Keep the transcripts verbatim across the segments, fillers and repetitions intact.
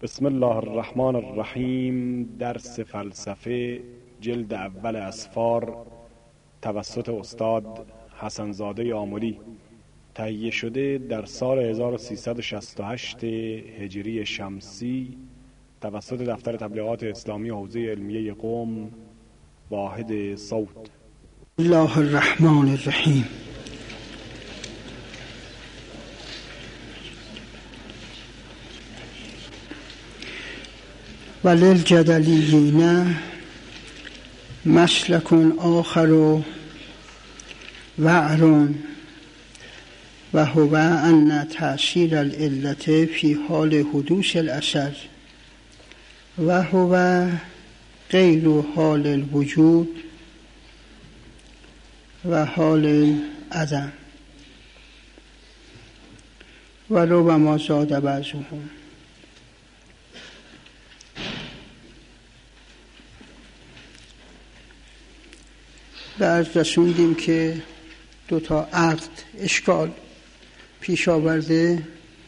بسم الله الرحمن الرحیم. درس فلسفه جلد اول اسفار توسط استاد حسنزاده آملی، تهیه شده در سال هزار و سیصد و شصت و هشت هجری شمسی توسط دفتر تبلیغات اسلامی حوزه علمیه قم، واحد صوت. الله الرحمن الرحیم. وللجدلیین مسلک آخر وعر و هو ان تأثیر العلة فی حال حدوث الاثر و هو غیر حال الوجود و حال العدم و ربما زاد بعضهم. به عرض رسوندیم که دو تا عقد اشکال پیش آورده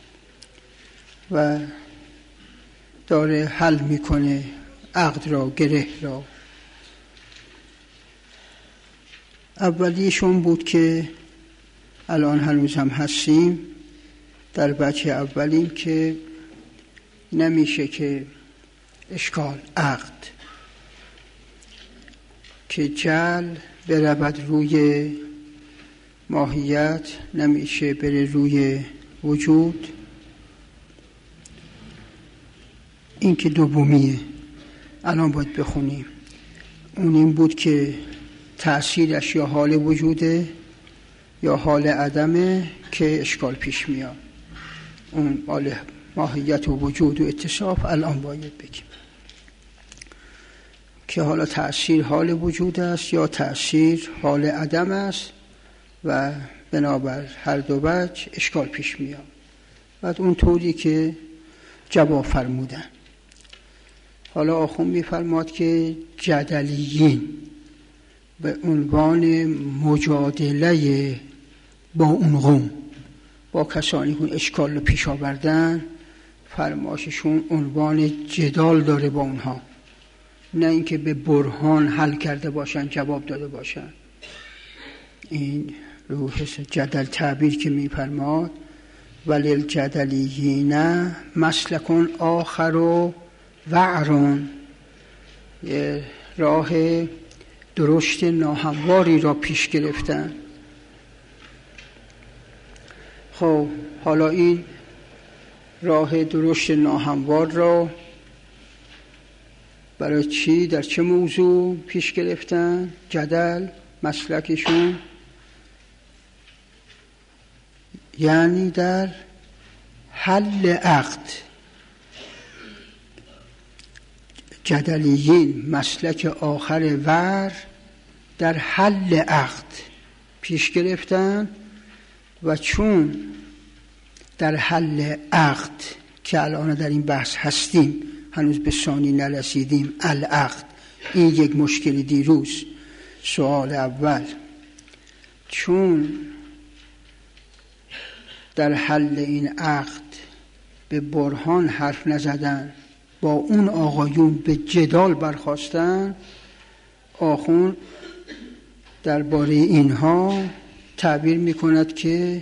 و داره حل میکنه عقد را، گره را. اولیشون بود که الان هنوز هم هستیم در بچه اولیم که نمیشه که اشکال عقد که جعل برود روی ماهیت، نمیشه بره روی وجود. این که دومیه الان باید بخونیم. اون این بود که تأثیرش یا حال وجوده یا حال عدمه که اشکال پیش میاد. اون حال ماهیت و وجود و اتصاف الان باید بگیم که حالا تأثیر حال وجود است یا تأثیر حال عدم است و بنابر هر دو وجه اشکال پیش میاد. بعد اون طوری که جواب فرمودن. حالا آخوند میفرماد که جدلیین به عنوان مجادله با اون قوم، با کسانی که اشکال رو پیش آوردن، فرماششون عنوان جدال داره با اونها، نه اینکه به برهان حل کرده باشن، جواب داده باشن. این روح جدل تعبیر که میفرماد وللجدلیین مسلک آخر و وعر، یه راه درشت ناهمواری را پیش گرفتن. خب حالا این راه درشت ناهموار را برای چی، در چه موضوع پیش گرفتن؟ جدل مسلکشون یعنی در حل عقد. جدلیین مسلک آخر ور در حل عقد پیش گرفتن و چون در حل عقد که الان در این بحث هستیم، هنوز به ثانی نرسیدیم، العقد، این یک مشکل دیروز. سوال اول، چون در حل این عقد به برهان حرف نزدن، با اون آقایون به جدال برخاستن، آخوند درباره اینها تعبیر میکند که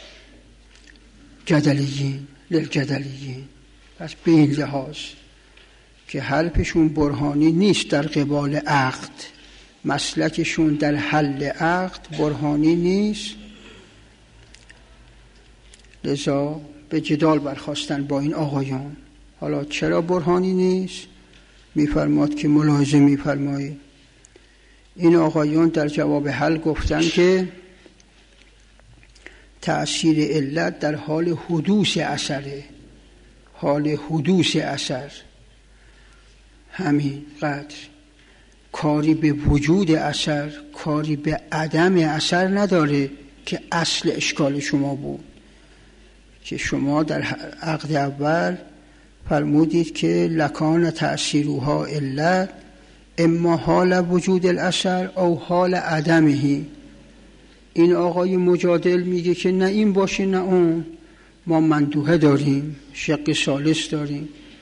جدلیین للجدلیین. پس به این لحاظ که حرفشون برهانی نیست در قبال عقد، مسلکشون در حل عقد برهانی نیست، لذا به جدال برخاستن با این آقایان. حالا چرا برهانی نیست؟ میفرماد که ملاحظه میفرمایید این آقایان در جواب حل گفتن که تأثیر علت در حال حدوث اثره، حال حدوث اثر، همین قدر، کاری به وجود اثر، کاری به عدم اثر نداره که اصل اشکال شما بود که شما در عقد اول فرمودید که لکان تأثیرها علت اما حال وجود الاثر او حال عدمه. این آقای مجادل میگه که نه این باشه نه اون، ما مندوحه داریم، شق ثالث داریم.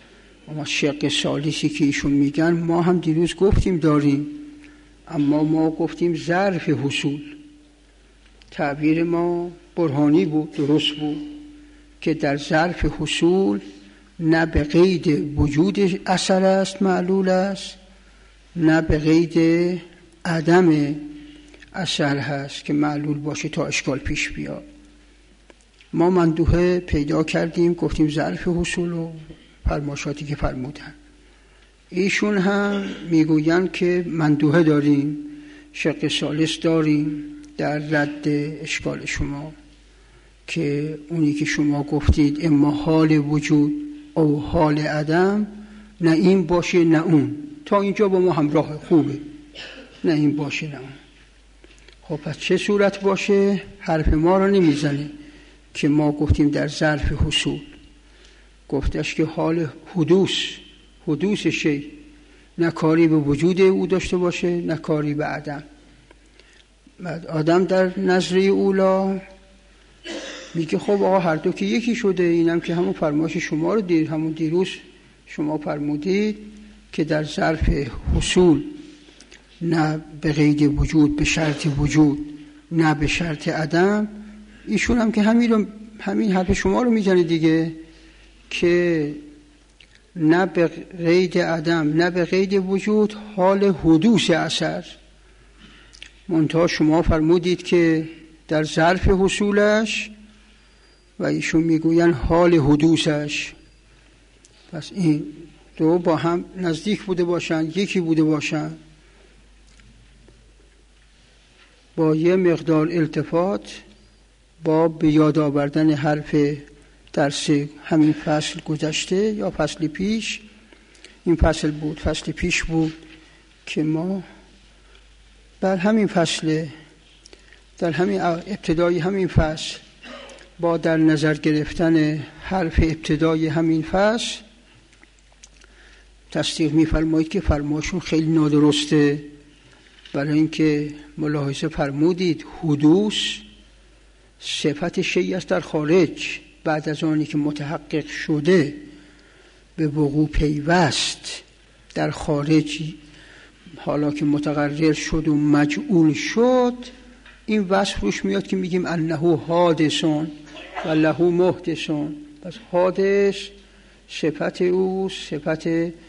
اما شق ثالثی که ایشون میگن ما هم دیروز گفتیم داریم، اما ما گفتیم ظرف حصول. تعبیر ما برهانی بود، درست بود که در ظرف حصول نه به قید وجود اثر است معلول است، نه به قید عدم اثر هست که معلول باشه تا اشکال پیش بیاد. ما مندوحه پیدا کردیم، گفتیم ظرف حصول و فرماشاتی که فرمودن. ایشون هم میگوین که مندوحه داریم، شق ثالث داریم در رد اشکال شما که اونی که شما گفتید اما حال وجود او حال عدم، نه این باشه نه اون. تا اینجا با ما همراه، خوبه، نه این باشه نه اون. خب پس چه صورت باشه؟ حرف ما رو نمیزنه که ما گفتیم در ظرف حصول، گفتش که حال حدوث، حدوث شی نه کاری به وجود او داشته باشه نه کاری به عدم. بعد آدم در نظریه اولا میگه خب آقا هر دو که یکی شده، اینم که همون فرمایش شما رو دیر همون دیروز شما فرمودید که در ظرف حصول نه به قید وجود به شرط وجود نه به شرط عدم. ایشون هم که همین رو همین حرف شما رو میزنه دیگه که نه به قید عدم نه به قید وجود حال حدوث اثر. منتها شما فرمودید که در ظرف حصولش و ایشون میگوین حال حدوثش. پس این دو با هم نزدیک بوده باشن، یکی بوده باشن، با یه مقدار التفات با به یاد آوردن حرف درس همین فصل گذشته یا فصل پیش. این فصل بود، فصل پیش بود که ما در همین فصل، در همین ابتدای همین فصل، با در نظر گرفتن حرف ابتدای همین فصل تصدیق می‌فرمایید که فرمایشون خیلی نادرسته، برای اینکه ملاحظه فرمودید حدوث صفت شیء است در خارج، بعد از آنی که متحقق شده به وقوع پیوست در خارج، حالا که متقرر شد و مجعول شد، این وصف روش میاد که میگیم انه حادثون و له محدثون. پس حادث صفت او صفت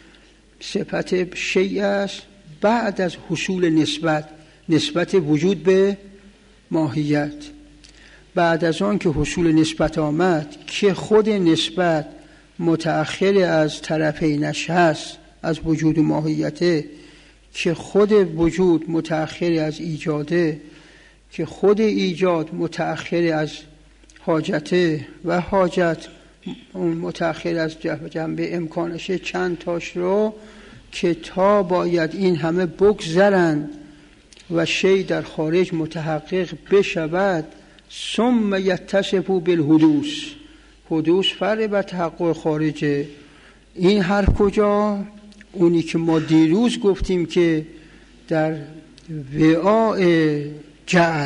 صفت شیء است بعد از حصول نسبت نسبت وجود به ماهیت. بعد از آن که حصول نسبت آمد که خود نسبت متأخر از طرفینش هست، از وجود و ماهیته، که خود وجود متأخر از ایجاده، که خود ایجاد متأخر از حاجته و حاجت متأخر از جنبه امکانشه، چند تاش رو که تا باید این همه بگذرند و شی در خارج متحقق بشود، ثم یتصف بالحدوث. حدوث فرع بر تحقق خارجه. این حرف کجا؟ اونی که ما دیروز گفتیم که در وعاء جعل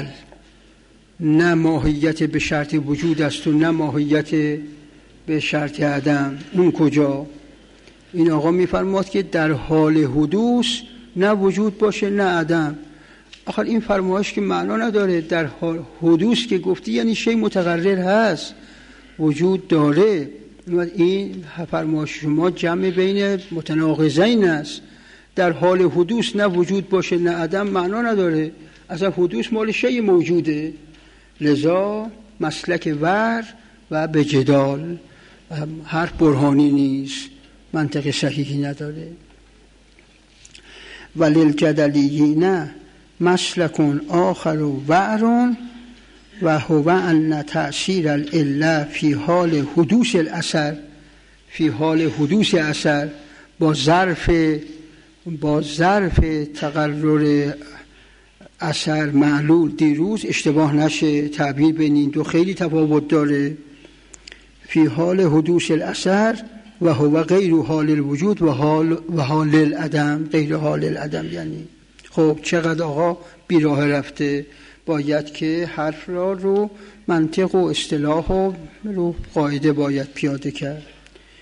نه ماهیت به شرط وجود است و نه ماهیت به شرط عدم. اون کجا؟ این آقا میفرماد که در حال حدوث نه وجود باشه نه عدم. آخر این فرمایش که معنا نداره. در حال حدوث که گفتی یعنی شی متقرر هست، وجود داره. این فرمایش شما جمع بین متناقضین است. در حال حدوث نه وجود باشه نه عدم معنا نداره. اصلا حدوث مال شی موجوده. لذا مسلک ور و به جدال حرف برهانی نیست، منطق صحیحی نداره. وللجدلیین مسلک آخر و وعرون و هو ان تأثیر العله فی حال حدوث الاثر، فی حال حدوث اثر با ظرف با ظرف تقرر اثر معلول دیروز اشتباه نشه. تعبیر بین این دو خیلی تفاوت داره. فی حال حدوث الاثر و هو غیر حال الوجود و حال و حال العدم. غیر حال العدم یعنی خب چقدر آقا بیراه رفته. باید که حرف را رو منطق و اصطلاح و رو قاعده باید پیاده کرد.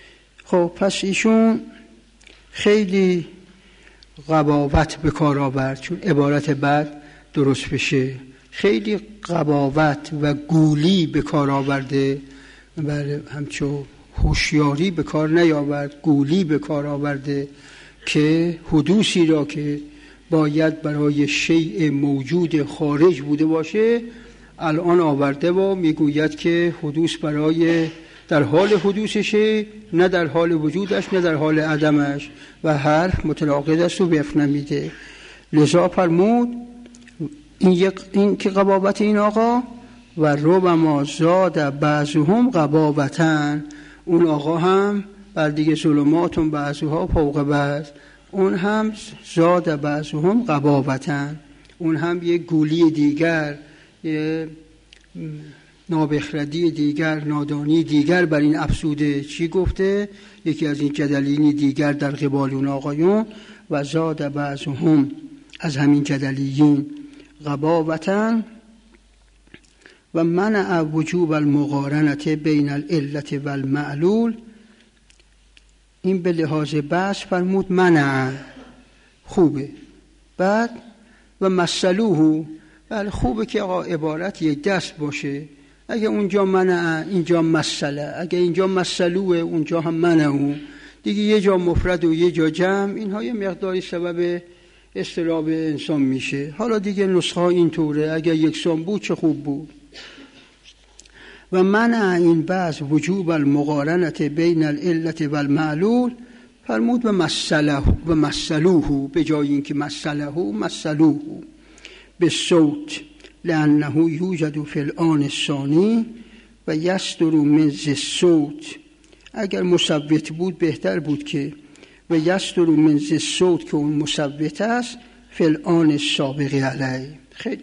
خب پس ایشون خیلی قباوت به کار آورد، چون عبارت بعد درست بشه. خیلی قباوت و گولی به کار آورده، بله همچون هوشیاری به کار نیاورد، گولی به کار آورده که حدوثی را که باید برای شیء موجود خارج بوده باشه الان آورده و میگوید که حدوث برای در حال حدوثشه، نه در حال وجودش نه در حال عدمش، و حرف متناقض است و وفق نمیده. لذا فرمود این, یک این که قباوت این آقا و ربما زاد بعضهم قباوتن، اون آقا هم بر دیگه ظلماتون بعضها فوق بعض، اون هم زاد بعضهم قباوتن، اون هم یک گولی دیگر، یک نابخردی دیگر، نادانی دیگر بر این افسوده. چی گفته؟ یکی از این جدلینی دیگر در قبال اون آقایون، و زاد بعضهم، از همین جدلیین، قباوتن و منع وجوب المقارنت بین العلت و المعلول. این به لحاظ بحث فرمود منع، خوبه. بعد و مسلوه، بله خوبه که آقا عبارت یک دست باشه، اگه اونجا منع اینجا مسله، اگه اینجا مسلوه اونجا هم منعه، دیگه یه جا مفرد و یه جا جمع، اینها یه مقداری سبب اضطراب انسان میشه. حالا دیگه نسخه ها اینطوره، اگه یکسان بود چه خوب بود. و منع این بعض وجوب المقارنت بین العلت و المعلول، فرمود و مسله و مسلوه، به جای اینکه مسله مسلوه به صوت، لانه یوجد فی الآن الثانی و یصدر من الصوت. اگر مصوت بود بهتر بود که و یصدر من الصوت که اون مصوت است فی الآن السابق علیه. خیلی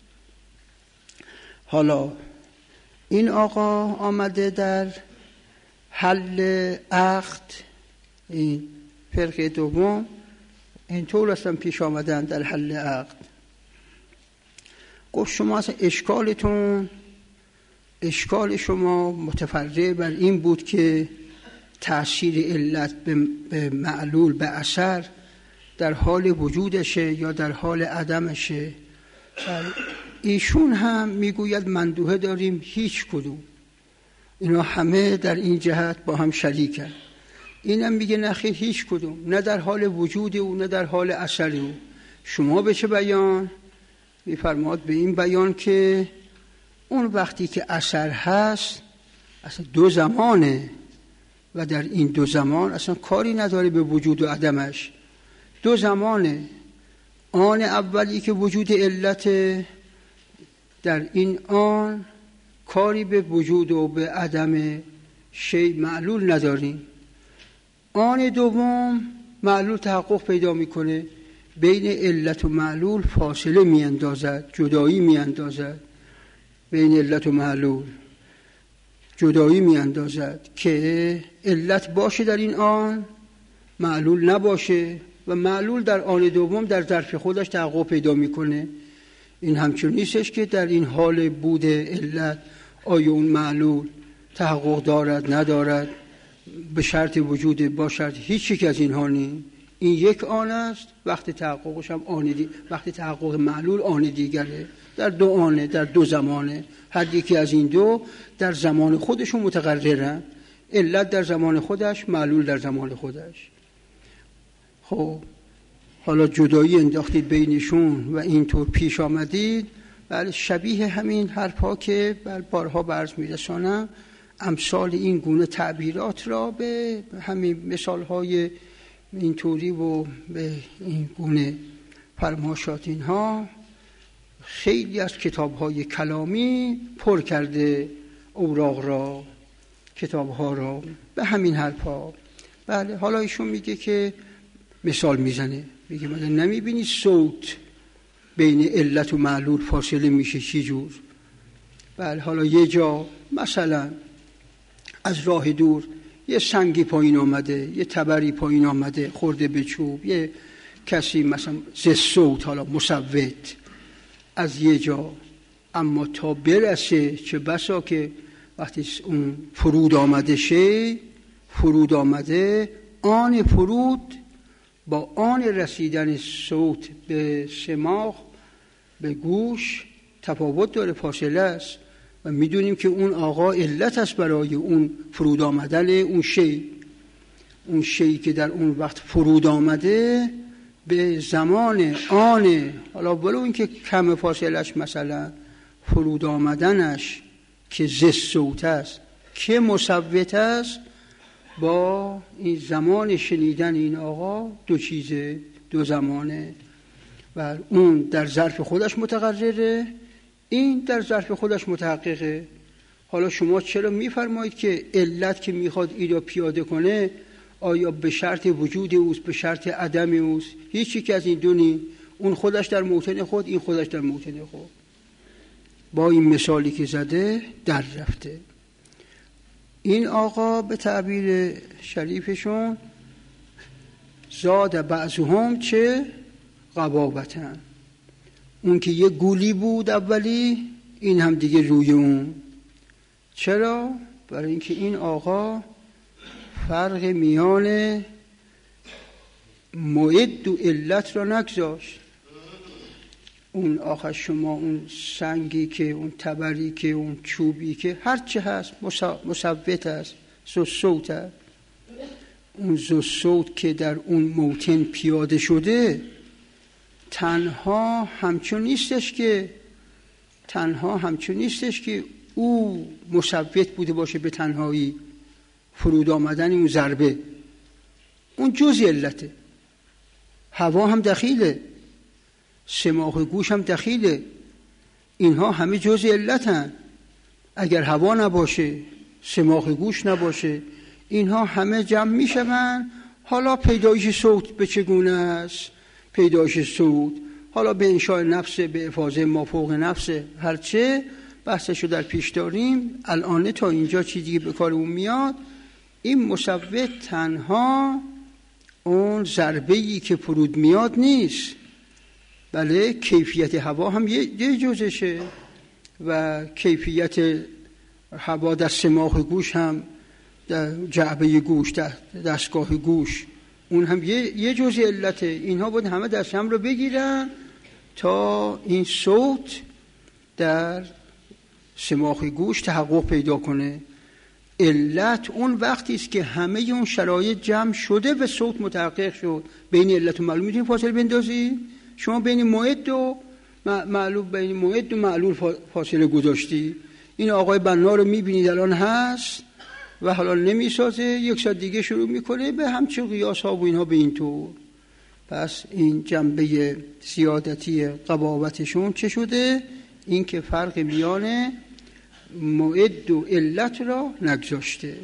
حالا این آقا آمده در حل عقد، این فرقه دوم اینطور اصلا پیش آمدن در حل عقد. گفت شما اصلا اشکالتون، اشکال شما متفرع بر این بود که تأثیر علت به معلول به اثر در حال وجودشه یا در حال عدمشه. ایشون هم میگوید مندوحه داریم هیچ کدوم، اینا همه در این جهت با هم شریکن. اینم میگه نخیر هیچ کدوم، نه در حال وجود او نه در حال اثر او. شما به چه بیان؟ میفرماد به این بیان که اون وقتی که اثر هست اصلا دو زمانه و در این دو زمان اصلا کاری نداره به وجود و عدمش. دو زمانه، آن اولی که وجود علت، در این آن کاری به وجود و به عدم شیء معلول نداریم. آن دوم معلول تحقق پیدا میکنه، بین علت و معلول فاصله میاندازد، جدایی میاندازد، بین علت و معلول جدایی میاندازد که علت باشه در این آن، معلول نباشه، و معلول در آن دوم در ظرف خودش تحقق پیدا میکنه. این همچون نیستش که در این حال بود علت آیا اون معلول تحقق دارد ندارد، به شرط وجود با شرط هیچ یک از اینها نیست. این یک آن است، وقت تحققش هم آن دی... وقت تحقق معلول آن دیگره، در دو آنه، در دو زمانه، هر یکی از این دو در زمان خودشون متقررن، علت در زمان خودش، معلول در زمان خودش. خب حالا جدایی انداختید بینشون و اینطور پیش آمدید. بله شبیه همین حرفا که بارها برز میرسانم، امثال این گونه تعبیرات را به همین مثالهای اینطوری و به این گونه فرماشات اینها خیلی از کتابهای کلامی پر کرده اوراق را، کتابها را به همین حرفا. بله حالا ایشون میگه که مثال میزنه، میگه مثلا نمیبینی صوت بین علت و معلول فاصله میشه چی جور؟ بله حالا یه جا مثلا از راه دور یه سنگی پایین آمده، یه تبری پایین آمده خورده به چوب، یه کسی مثلا ز صوت حالا مصوت از یه جا، اما تا برسه چه بسا که وقتی اون فرود آمده شه فرود آمده، آن فرود با آن رسیدن صوت به سماع به گوش تفاوت داره، فاصله است و میدونیم که اون آقا علت است برای اون فرود آمدن اون شی. اون شی که در اون وقت فرود آمده به زمان آن، حالا ولو این که کم فاصلش مثلا فرود آمدنش که زس صوت است که مصوت است با این زمان شنیدن این آقا دو چیزه، دو زمانه و اون در ظرف خودش متقرره، این در ظرف خودش متحققه. حالا شما چرا میفرمایید که علت که میخواد این را پیاده کنه آیا به شرط وجود اوست به شرط عدم اوست؟ هیچ یک از این دو نی، اون خودش در موطن خود، این خودش در موطن خود. با این مثالی که زده در رفته. این آقا به تعبیر شریفشون زاد بعضهم چه قبابتن، اون که یه گولی بود اولی، این هم دیگه روی اون. چرا؟ برای اینکه این آقا فرق میان موعد و علت را نگذاشت. اون آخر شما اون سنگی که اون تبری که اون چوبی که هر چه هست مصوت است، زو صوت است. اون زو صوت که در اون موطن پیاده شده تنها همچون نیستش که تنها همچون نیستش که او مصوت بوده باشه به تنهایی فرود آمدن اون ضربه، اون جزء علته. هوا هم دخیله، سماع گوش هم دخیله، اینها همه جزء علتن. اگر هوا نباشه، سماع گوش نباشه، اینها همه جمع میشن. حالا پیدایش صوت به چگونه است؟ پیدایش صوت حالا به انشاء نفس، به افاظه ما فوق نفس، هرچه بحثشو در پیش داریم. الان تا اینجا چیزی به کارمون میاد، این مصوت تنها اون ضربه‌ای که فرود میاد نیست، بله کیفیت هوا هم یه جزشه و کیفیت هوا در سماع گوش هم، در جعبه گوش، در دستگاه گوش، اون هم یه, یه جزء علته. اینها باید همه دست هم رو بگیرن تا این صوت در سماع گوش تحقق پیدا کنه. علت اون وقتی است که همه اون شرایط جمع شده و صوت متحقق شد. بین علت و معلول میتونید فاصله بندازی؟ شما بین موعد و معلول بین موعد و معلول فاصله گذاشتی. این آقای بنا رو میبینید الان هست و حالا نمیسازه، یک ساعت دیگه شروع میکنه به همچین قیاس ها و اینها به این طور. پس این جنبه زیادتی قباوتشون چه شده؟ این که فرق میان موعد و علت را نگذاشته.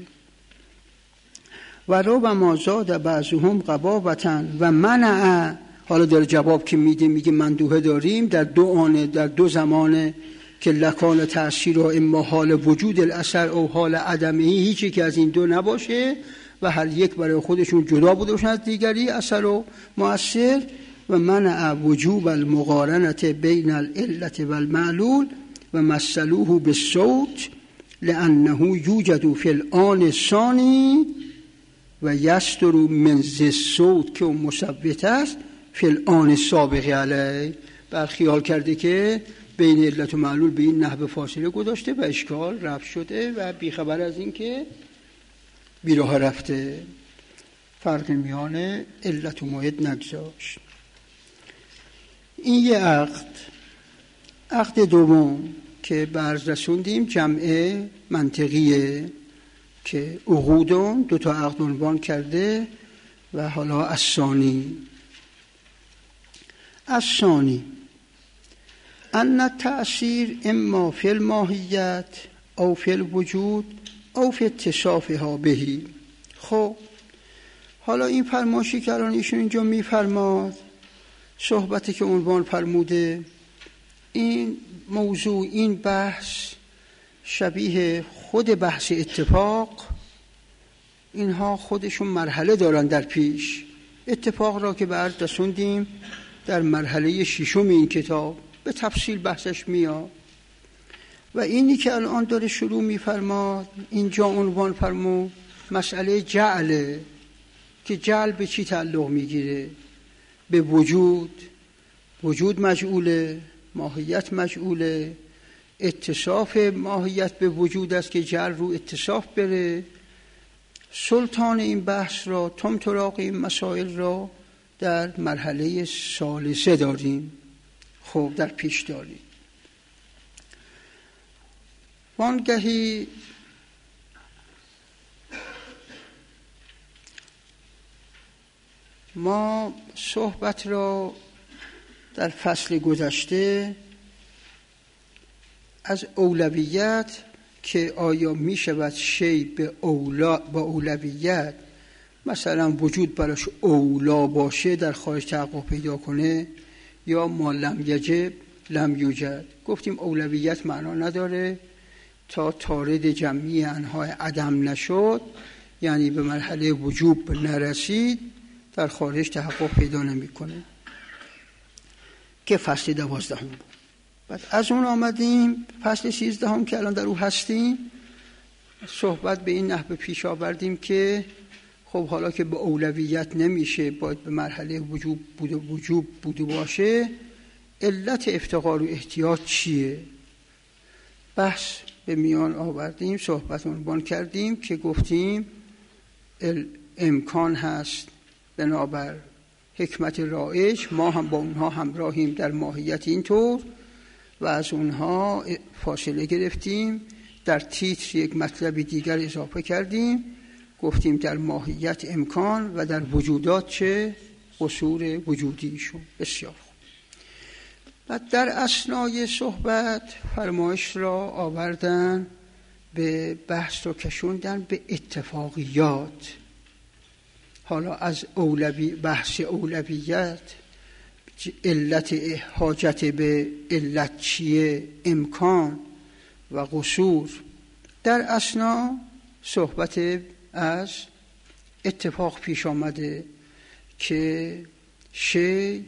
و رو و ما زاد بعضهم قباوتن و منع. حالا در جواب که میده میگه مندوحه داریم در دو آنه، در دو زمانه که لکان تأثیر و اما حال وجود الاثر او حال عدمه، هیچی که از این دو نباشه و هر یک برای خودشون جدا بوده باشن از دیگری، اثر و مؤثر. و منع وجوب المقارنت بین العلت و المعلول و مثلوه بالصوت لانه یوجد فی الآن الثانی و یستر من ذی الصوت که مصوت است فی الآن السابق علیه. بر خیال کرده که بین علت و معلول به این نحو فاصله گذاشته و اشکال رفع شده و بیخبر از این که بیراه رفته، فرق میان علت و موعد نگذاشت. این یه عقد. عقد دوم که برز رسوندیم جمع منطقیه که عقودون دو تا عقد عنوان کرده و حالا الثانی. الثانی ان التأثیر اما فی الماهیت او فی الوجود او فی اتصافها بهی. خب حالا این فرمایشی که الان ایشون اینجا میفرماد، صحبتی که عنوان فرموده، این موضوع، این بحث شبیه خود بحث اتفاق. اینها خودشون مرحله دارن در پیش. اتفاق را که به عرض رسوندیم در مرحله ششم این کتاب به تفصیل بحثش میاد و اینی که الان داره شروع میفرماد اینجا عنوان فرمود مسئله جعله که جعل به چی تعلق میگیره؟ به وجود. وجود مجعوله، ماهیت مجعوله. اتصاف ماهیت به وجود است که جعل رو اتصاف بره. سلطان این بحث را، طمطراق این مسائل را در مرحله ثالثه داریم. خب در پیش داریم. وانگهی ما صحبت را در فصل گذشته از اولویت که آیا می شود شی به اولا با اولویت مثلا وجود براش اولا باشه در خارج تحقق پیدا کنه یا ما لم یجب لم یوجد. گفتیم اولویت معنا نداره تا تارد جمعی انهای عدم نشد، یعنی به مرحله وجوب نرسید، در خارج تحقق پیدا نمیکنه، که فصل دوازدهم بود. بعد از اون آمدیم فصل سیزدهم که الان در او هستیم، صحبت به این نحو پیش آوردیم که خب حالا که به اولویت نمیشه، باید به مرحله وجوب بود و وجوب بوده باشه، علت افتقار و احتیاج چیه؟ بحث به میان آوردیم، صحبت عنوان کردیم که گفتیم امکان هست بنابر حکمت رایج، ما هم با اونها همراهیم در ماهیت اینطور، و از اونها فاصله گرفتیم. در تیتر یک مطلب دیگر اضافه کردیم، گفتیم در ماهیت امکان و در وجودات چه قصور وجودیشون. بسیار خوب. و در اثنای صحبت فرمایش را آوردن، به بحث رو کشوندن به اتفاقیات. حالا از اولوی بحث اولویت، علت حاجت به علت چیه، امکان و قصور. در اثنا صحبت از اتفاق پیش آمده که شی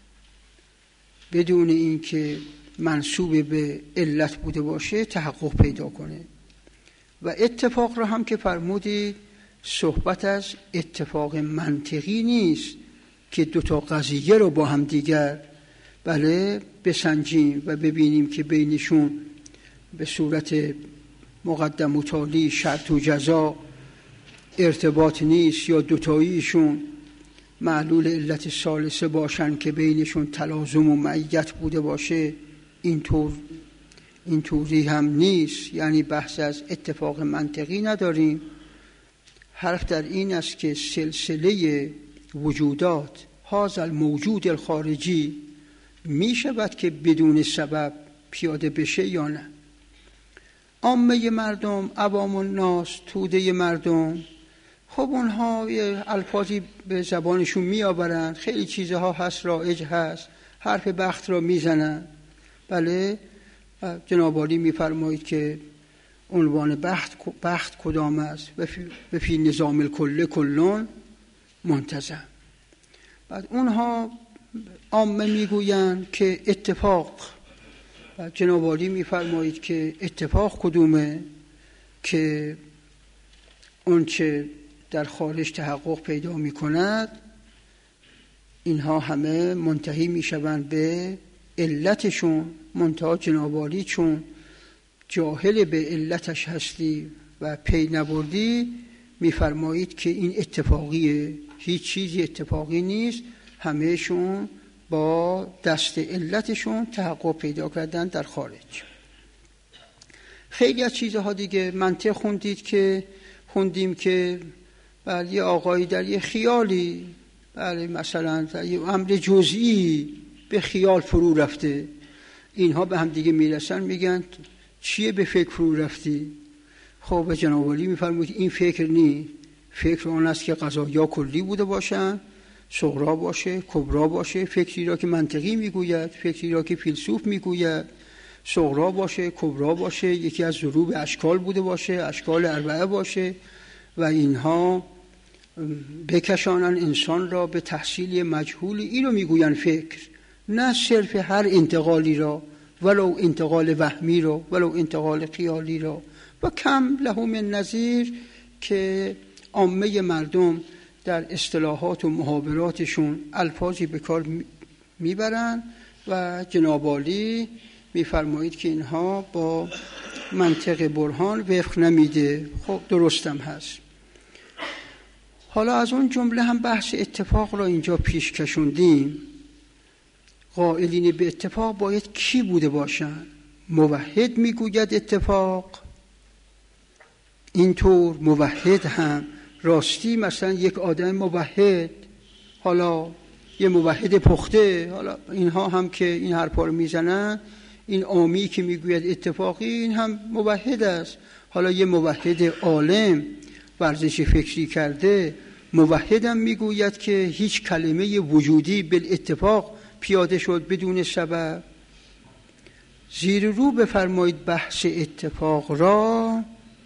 بدون اینکه منسوب به علت بوده باشه تحقق پیدا کنه. و اتفاق را هم که فرمودید صحبت از اتفاق منطقی نیست که دوتا قضیه رو با هم دیگر بله بسنجیم و ببینیم که بینشون به صورت مقدم و تالی شرط و جزا ارتباط نیست، یا دوتاییشون معلول علت ثالثه باشن که بینشون تلازم و معیت بوده باشه. اینطور اینطوری هم نیست، یعنی بحث از اتفاق منطقی نداریم. حرف در این است که سلسله وجودات هذا الموجود الخارجی می شود که بدون سبب پیاده بشه یا نه. عامه مردم، عوام الناس، توده مردم، خب اونها یه الفاظی به زبانشون می آورن، خیلی چیزها هست رایج هست، حرف بخت را می زنن. بله جناب عالی می فرمایید که عنوان بخت بخت کدام است؟ و فی نظام الکل کلون منتظم. بعد اونها عامه میگویند که اتفاق، بعد جناب عالی میفرمایید که اتفاق کدومه؟ که اون چه در خارج تحقق پیدا میکند. اینها همه منتهی میشوند به علتشون. منتها جناب عالی چون جاهل به علتش هستی و پی نبردی، میفرمایید که این اتفاقیه، هیچ چیزی اتفاقی نیست، همهشون با دست علتشون تحقق پیدا کردن در خارج. خیلی از چیزها دیگه منطق خوندید که خوندیم که بله یه آقایی در یه خیالی، بله مثلا در یه امر جزئی به خیال فرو رفته، اینها به هم دیگه میرسن میگن چیه به فکر فرو رفتی؟ خب به جناب عالی میفرمایید این فکر نی، فکر آن است که قضایا کلی بوده باشن، صغرا باشه، کبرا باشه، فکری را که منطقی میگوید، فکری را که فیلسوف میگوید، صغرا باشه، کبرا باشه، یکی از ضروب اشکال بوده باشه، اشکال اربعه باشه، و اینها بکشانن انسان را به تحصیل مجهولی. اینو میگوین فکر، نه صرف هر انتقالی را، ولو انتقال وهمی را، ولو انتقال خیالی را. و کم له من نظیر که عامه مردم در اصطلاحات و محاوراتشون الفاظی به کار میبرن و جناب عالی میفرمایید که اینها با منطق برهان وفق نمیده. خب درستم هست. حالا از اون جمله هم بحث اتفاق را اینجا پیش کشوندیم. قائلین به اتفاق باید کی بوده باشن؟ موحد میگوید اتفاق، اینطور موحد هم راستی مثلا یک آدم موحد، حالا یه موحد پخته، حالا اینها هم که این حرفا رو میزنن، این عامی که میگوید اتفاقی این هم موحد است. حالا یه موحد عالم ورزش فکری کرده موحد هم میگوید که هیچ کلمه وجودی بالاتفاق پیاده شد بدون سبب. زیر رو بفرمایید بحث اتفاق را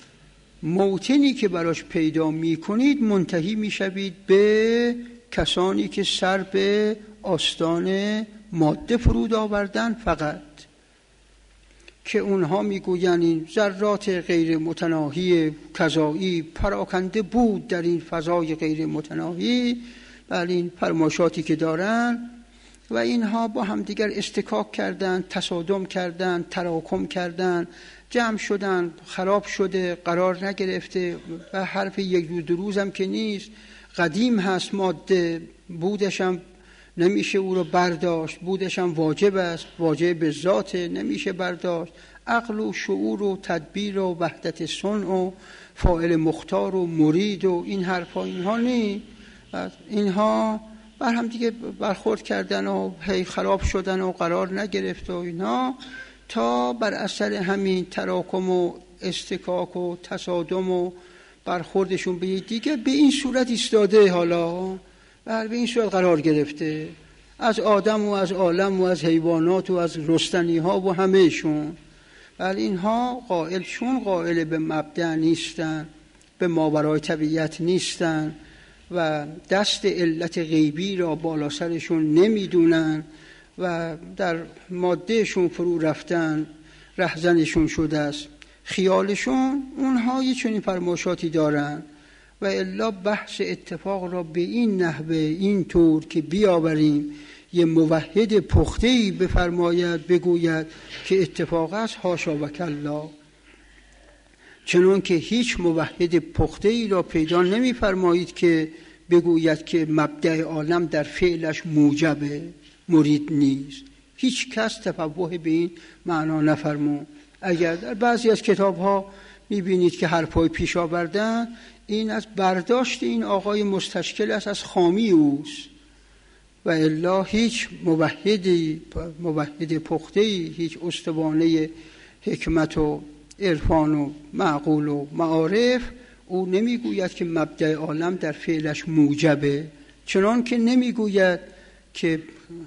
موطنی که براش پیدا میکنید منتهی میشوید به کسانی که سر به آستان ماده فرود آوردن فقط، که اونها میگویند این ذرات غیر متناهی کذایی پراکنده بود در این فضای غیر متناهی، بله این فرمایشاتی که دارن، و اینها با هم دیگر استکاک کردن، تصادم کردن، تراکم کردن، جمع شدن، خراب شده، قرار نگرفته و حرف یک روز دو روز هم که نیست، قدیم هست ماده، بودش هم نمیشه او رو برداشت، بودش هم واجب است، واجب به ذات نمیشه برداشت، عقل و شعور و تدبیر و وحدت صنع و فاعل مختار و مرید و این حرفا اینها نی، اینها بر هم دیگه برخورد کردن و هی خراب شدن و قرار نگرفت و اینها، تا بر اثر همین تراکم و استکاک و تصادم و برخوردشون به دیگه به این صورت ایستاده، حالا بر به این صورت قرار گرفته، از آدم و از عالم و از حیوانات و از رستنی ها و همهشون. ولی اینها قائل چون قائل به مبدأ نیستن، به ماورای طبیعت نیستن و دست علت غیبی را بالا سرشون نمیدونن و در مادهشون فرو رفتن، رهزنشون شده است خیالشون، اونها یه چنین فرمایشاتی دارن. و الا بحث اتفاق را به این نحوه این طور که بیاوریم یه موحد پخته‌ای بفرماید بگوید که اتفاق است، حاشا و کلا، چنون که هیچ موحد پخته‌ای را پیدا نمی‌فرمایید که بگوید که مبدأ عالم در فعلش موجبه، مرید نیست. هیچ کس تفوه به این معنا نفرمود. اگر در بعضی از کتاب‌ها می‌بینید که حرفای پیش آوردن، این از برداشت این آقای مستشکل است، از خامی اوست، و الا هیچ موحدی موحد پخته‌ای، هیچ استوانه حکمت و عرفان و معقول و معارف او نمیگوید که مبدأ عالم در فعلش موجبه، چنان که نمیگوید که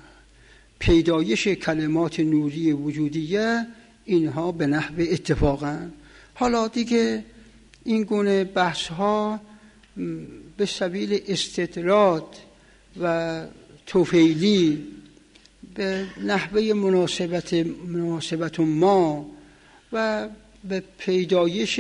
پیدایش کلمات نوری وجودیه اینها به نحو اتفاقن. حالا دیگه این گونه بحث ها به سبیل استطراد و توفیلی به نحوه مناسبت مناسبت ما و به پیدایش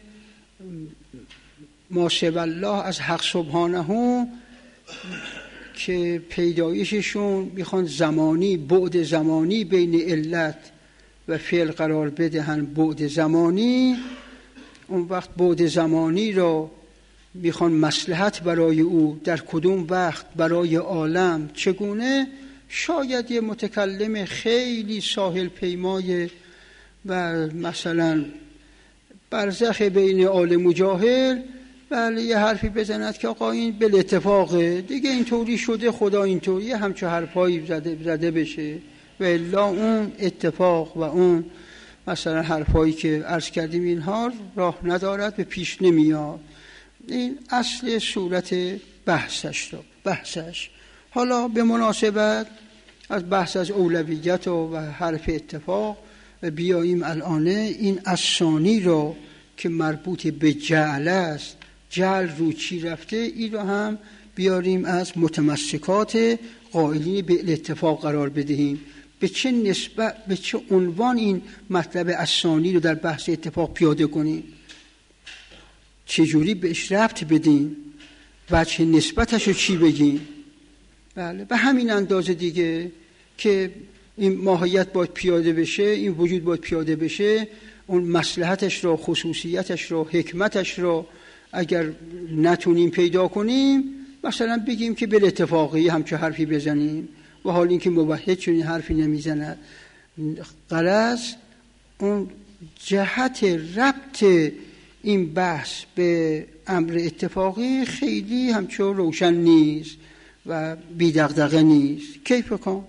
ما سوی الله از حق سبحانه که پیدایششون میخوان زمانی، بعد زمانی بین علت و فعل قرار بدهن، بعد زمانی، اون وقت بعد زمانی را میخوان مصلحت برای او در کدوم وقت برای عالم چگونه. شاید یه متکلم خیلی ساحل پیمای و مثلا برزخ بین عالم و جاهل بله یه حرفی بزند که آقا این بالاتفاقه دیگه، اینطوری شده، خدا اینطوری، همچه حرفایی زده, زده بشه، و الا اون اتفاق و اون مثلا حرفایی که عرض کردیم اینها راه ندارد، به پیش نمیاد. این اصل صورت بحثش رو بحثش. حالا به مناسبت از بحث از اولویت و حرف اتفاق بیاییم الان این اسانی رو که مربوط به جعل است، جعل رو چی رفته، این رو هم بیاریم از متمسکات قائلین به الاتفاق قرار بدهیم. به چه نسبت، به چه عنوان این مطلب اسانی رو در بحث اتفاق پیاده کنیم. چجوری بهش ربط بدیم، وجه نسبتش رو چی بگیم. بله به همین اندازه دیگه که این ماهیت باید پیاده بشه، این وجود باید پیاده بشه، اون مصلحتش رو، خصوصیتش رو، حکمتش رو اگر نتونیم پیدا کنیم، مثلا بگیم که بل اتفاقی همچه حرفی بزنیم و حال اینکه موحد چون حرفی نمیزند. غرض اون جهت ربط این بحث به امر اتفاقی خیلی همچون روشن نیست و بی دغدغه نیست. کیف کن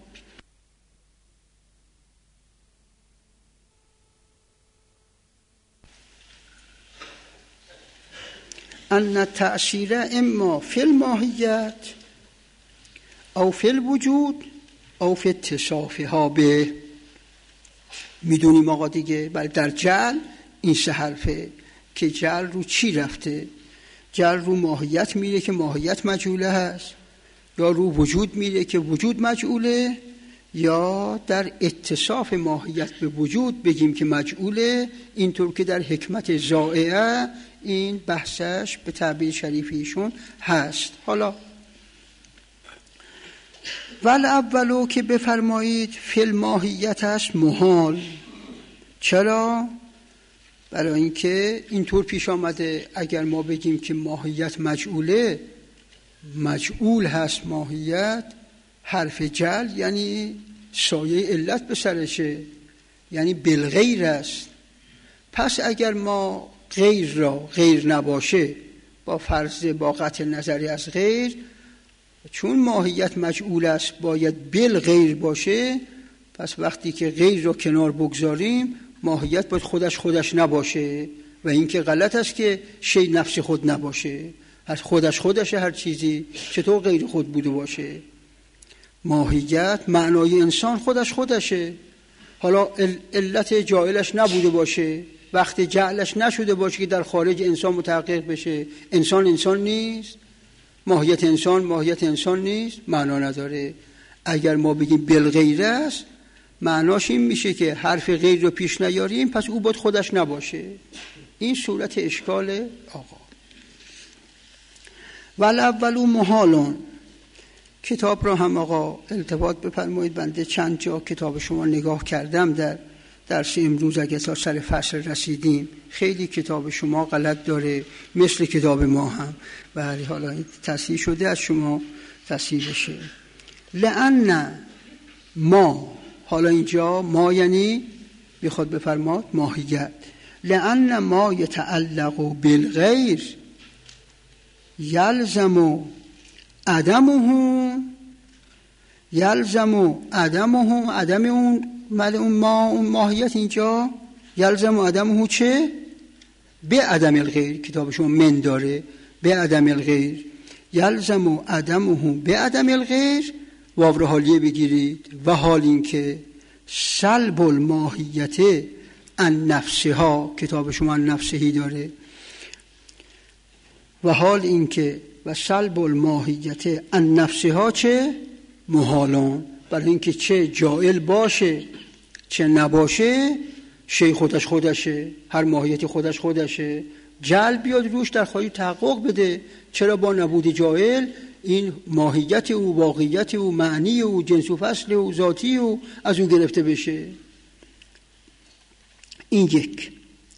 ان تأثیر اما فی الماهیت او فی الوجود او فی اتصافها به. میدونیم آقا دیگه، بله در جعل این سه حرفه که جعل رو چی رفته. جعل رو ماهیت میره که ماهیت مجعوله هست، یا رو وجود میره که وجود مجعوله، یا در اتصاف ماهیت به وجود بگیم که مجعوله. اینطور که در حکمت زائعه این بحثش به تعبیر شریفیشون هست. حالا ول اولو که بفرمایید فی الماهیت است محال. چرا؟ برای اینکه اینطور پیش آمده اگر ما بگیم که ماهیت مجعوله، مجعول هست ماهیت، حرف جعل یعنی سایه علت به سرشه، یعنی بالغیر است. پس اگر ما غیر را غیر نباشه، با فرض با قطع نظری از غیر، چون ماهیت مجعول است باید بالغیر باشه، پس وقتی که غیر را کنار بگذاریم ماهیت باید خودش خودش نباشه و این که غلط است که شی نفس خود نباشه. از خودش خودشه هر چیزی، چطور غیر خود بوده باشه؟ ماهیت معنای انسان خودش خودشه. حالا علت جاهلش نبوده باشه، وقتی جعلش نشده باشه که در خارج انسان متحقق بشه، انسان انسان نیست، ماهیت انسان ماهیت انسان نیست، معنا نداره. اگر ما بگیم بالغیر است، معناش این میشه که حرف غیر رو پیش نیاریم، پس او باید خودش نباشه. این صورت اشکال آقا. ول اولو محالون. کتاب را هم آقا التفات بفرمایید، بنده چند جا کتاب شما نگاه کردم در درس امروز، اگه تا سر فصل رسیدیم خیلی کتاب شما غلط داره، مثل کتاب ما هم. ولی حالا این تصحیح شده، از شما تصحیح بشه. لأن ما، حالا اینجا ما یعنی بخواد بفرماد ماهیت. لأن ما یتعلق بالغیر یلزم عدمه یلزم عدمه عدم اون مال اون ما اون ماهیت اینجا یلزم عدمه چه؟ به عدم الغیر. کتاب شما من داره به عدم الغیر. یلزم عدمه به عدم الغیر، واو حالیه بگیرید، و حال این که سلب الماهیت ان نفسها، کتاب شما ان نفسهی داره، و حال این که و سلب الماهیت ان نفسها چه؟ محالان. برای اینکه چه جائل باشه چه نباشه، شی خودش خودشه، هر ماهیتی خودش خودشه. جعل بیاد روش در خواهی تحقق بده. چرا با نبود جائل این ماهیت او، واقعیت او، معنی او، جنس و فصل او، ذاتی او از اون گرفته بشه. این یک.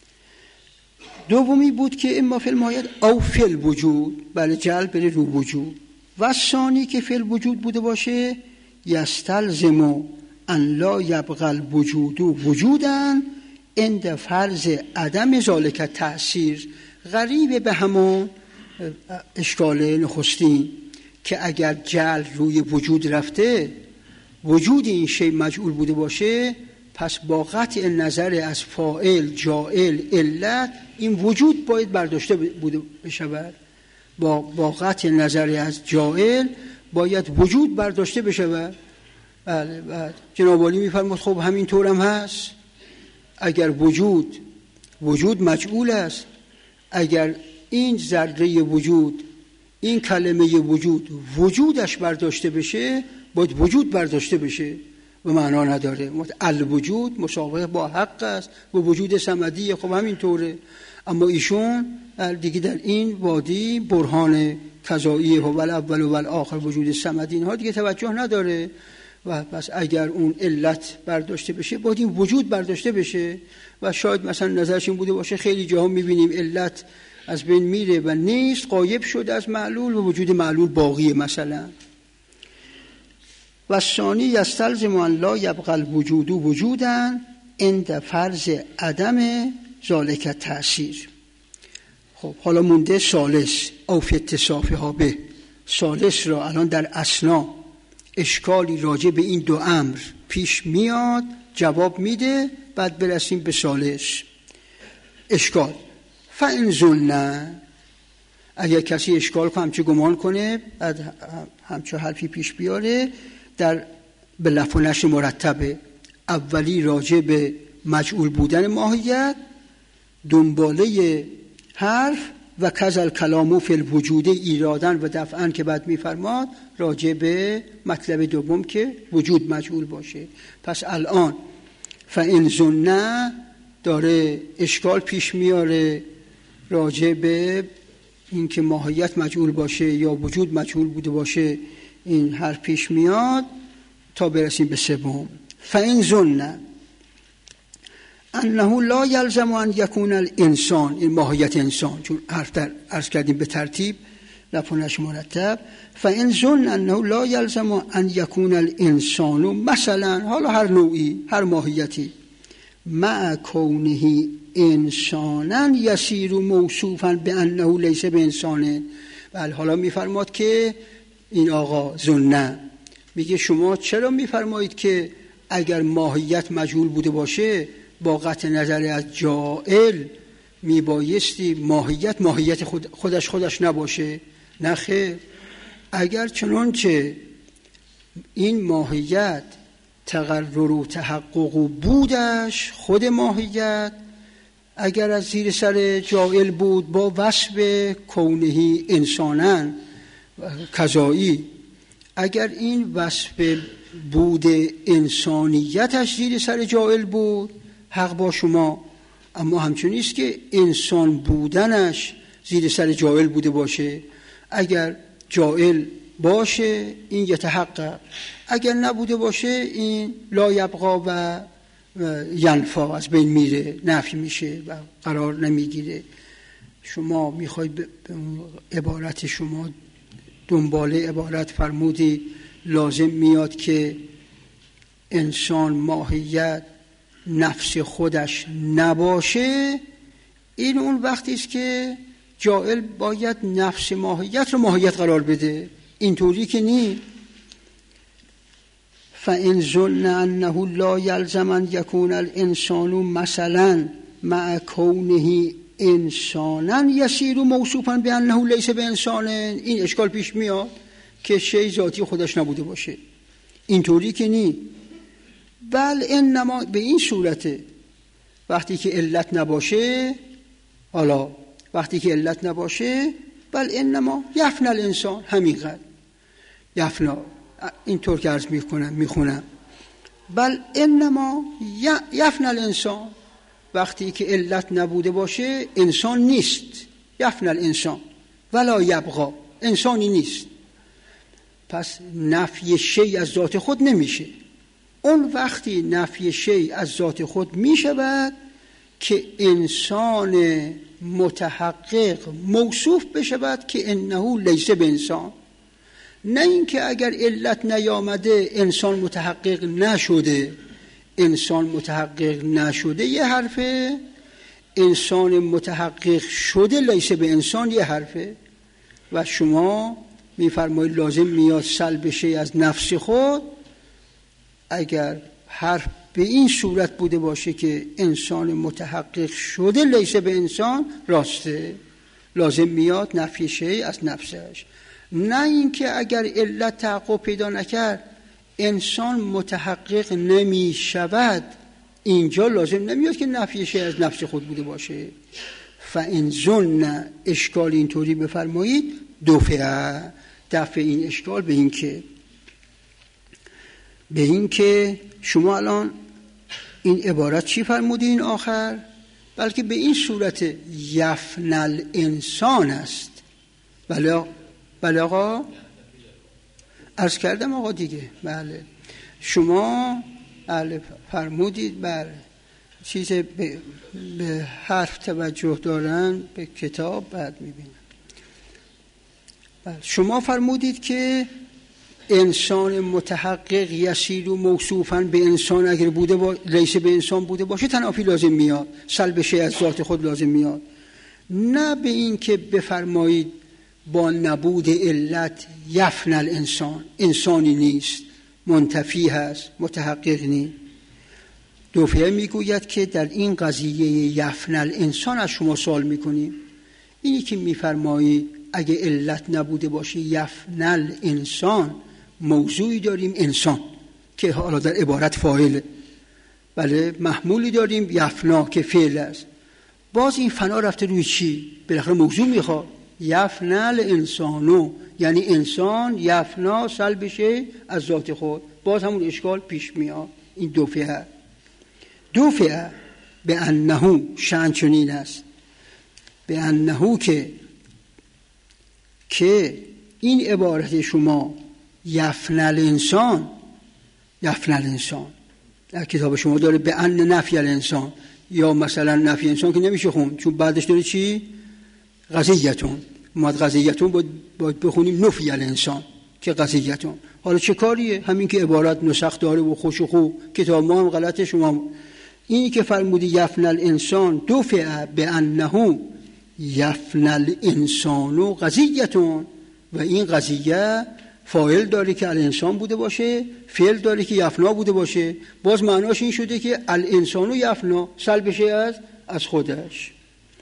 دومی بود که اما فی الماهیت او فی الوجود، بله جعل بره رو وجود. و ثانی که فی الوجود بوده باشه یستلزم ان لا یبقى الوجود وجودا عند فرض عدم ذالک تأثیر. غریبه به همون اشکال نخستین که اگر جعل روی وجود رفته، وجود این شی مجعول بوده باشه، پس با قطع نظر از فاعل، جاعل، علت، این وجود باید برداشته بوده بشود. با با قطع نظر از جاعل باید وجود برداشته بشود. بله بعد جناب عالی میفرماد خب همین طورم هست. اگر وجود وجود مجعول است، اگر این ذره وجود، این کلمه وجود وجودش برداشته بشه، باید وجود برداشته بشه. و معنا نداره. الوجود مساوی با حق است و وجود صمدی خب همین طوره. اما ایشون دیگه در این وادی برهان کذایی هو الاول و الاخر وجود صمدی اینها دیگه توجه نداره و پس اگر اون علت برداشته بشه باید این وجود برداشته بشه و شاید مثلا نظرش این بوده باشه خیلی جاها میبینیم علت از بین میره و نیست، غایب شده از معلول و وجود معلول باقیه مثلا. و ثانی یستلزم ان لا یبقى الوجود وجودا عند فرض عدم ذالک تأثیر. خب حالا مونده ثالث او فی اتصافها به. ثالث را الان در اثنا اشکالی راجع به این دو امر پیش میاد جواب میده، بعد برسیم به ثالث. اشکال فإن ظن، اگر کسی اشکال کنه همچه گمان کنه بعد همچه حرفی پیش بیاره در به لفظ و نشر مرتبه. اولی راجع به مجعول بودن ماهیت، دنباله حرف و کذل کلامو فی الوجود ایرادن و دفعن که بعد میفرماد راجع به مطلب دوم که وجود مجعول باشه. پس الان فإن ظن داره اشکال پیش میاره راجع به این که ماهیت مجعول باشه یا وجود مجعول بوده باشه، این حرف پیش میاد تا برسیم به سوم. فإن ظن انه لا یلزم ان یکون الانسان، این ماهیت انسان، چون حرف در عرض کردیم به ترتیب لفظ مرتب. فإن ظن انه لا یلزم ان یکون الانسان مثلا، حالا هر نوعی هر ماهیتی، مع کونه انسانا یسیر موصوفا بانه لیس بانسان. بله حالا میفرماد که این آقا ظن میگه شما چرا میفرمایید که اگر ماهیت مجهول بوده باشه با قطع نظر از جائل میبایستی ماهیت ماهیت خود خودش خودش نباشه؟ نه خیر، اگر چنانچه این ماهیت تقرر و تحقق بودش، خود ماهیت اگر از زیر سر جائل بود با وصف کونهی انسانن کذایی، اگر این وصف بود انسانیتش زیر سر جائل بود حق با شما، اما همچون نیست که انسان بودنش زیر سر جائل بوده باشه. اگر جائل باشه این یتحقق، اگر نبوده باشه این لا یبقا و ینفا، از بین میره، نفی میشه و قرار نمیگیره. شما میخواید به عبارت شما دنباله عبارت فرمودی لازم میاد که انسان ماهیت نفس خودش نباشه. این اون وقتی است که جائل باید نفس ماهیت رو ماهیت قرار بده، اینطوری که نی. فإن ظن انه لا یلزم ان یکون الانسان مثلا مع کونه انسانا یسیر موصوفا بانه لیس بانسان. این اشکال پیش میاد که شی ذاتی خودش نبوده باشه، اینطوری که نی. بل انما به این صورته وقتی که علت نباشه، حالا وقتی که علت نباشه بل انما یفنی الانسان، همینقدر یفنا، اینطور که عرض میکنم میخونم بل انما یفنی الانسان، وقتی که علت نبوده باشه انسان نیست. یفنی الانسان ولا یبقا، انسانی نیست. پس نفی شی از ذات خود نمیشه. اون وقتی نفی شی از ذات خود میشود که انسان متحقق موصوف بشود که انه لیس بانسان. نه اینکه اگر علت نیامده انسان متحقق نشده. انسان متحقق نشده یه حرفه، انسان متحقق شده لیس به انسان یه حرفه. و شما میفرمایید لازم میاد سلب شی از نفس خود. اگر حرف به این صورت بوده باشه که انسان متحقق شده لیس به انسان، راسته، لازم میاد نفی شی از نفسش. نه اینکه اگر علت تحقق پیدا نکرد انسان متحقق نمی شود، اینجا لازم نمیاد که نفی شی از نفس خود بوده باشه. فإن ظن، اشکال اینطوری بفرمایید دفعه دفع این اشکال به این که به این که شما الان این عبارت چی فرمودین آخر؟ بلکه به این صورت یفن الانسان است. بله بله آقا عرض کردم آقا دیگه. بله شما بله فرمودید بله چیز به, به حرف توجه دارن به کتاب بعد میبینن. بله شما فرمودید که انسان متحقق یسیر و موصوفاً به انسان اگر بوده با... لیس به انسان بوده باشه تنافی لازم میاد، سلب شیء از ذات خود لازم میاد. نه به این که بفرمایید با نبود علت یفن الانسان، انسانی نیست، منتفی هست، متحقق نیست. دوفیه میگوید که در این قضیه یفن الانسان از شما سوال میکنیم. اینی که میفرمایید اگه علت نبوده باشه یفن الانسان، موضوعی داریم انسان که حالا در عبارت فاعله، بله محمولی داریم یفنا که فعل است. باز این فنا رفته روی چی؟ بالاخره موضوع میخواد یفن الانسانو، یعنی انسان یفنا سلب شیء از ذات خود. باز همون اشکال پیش میاد. این دوفعه دوفعه به انه شأن چنین است، به انه که که این عبارت شما یفن الانسان، یفن الانسان در کتاب شما داره به ان نفی الانسان، یا مثلا نفی انسان که نمیشه خون چون بعدش داره چی؟ قضیتون. ما قضیتون باید بخونیم نفی الانسان که قضیتون. حالا چه کاریه؟ همین که عبارت نسخ داره و خوش و خوب، کتاب ما هم غلطه. شما اینی که فرمودی یفن الانسان دفع به انه یفن الانسان و قضیتون، و این قضیه فاعل داره که الانسان بوده باشه، فعل داره که یفنا بوده باشه. باز معناش این شده که الانسان و یفنا سلب شیء از از خودش.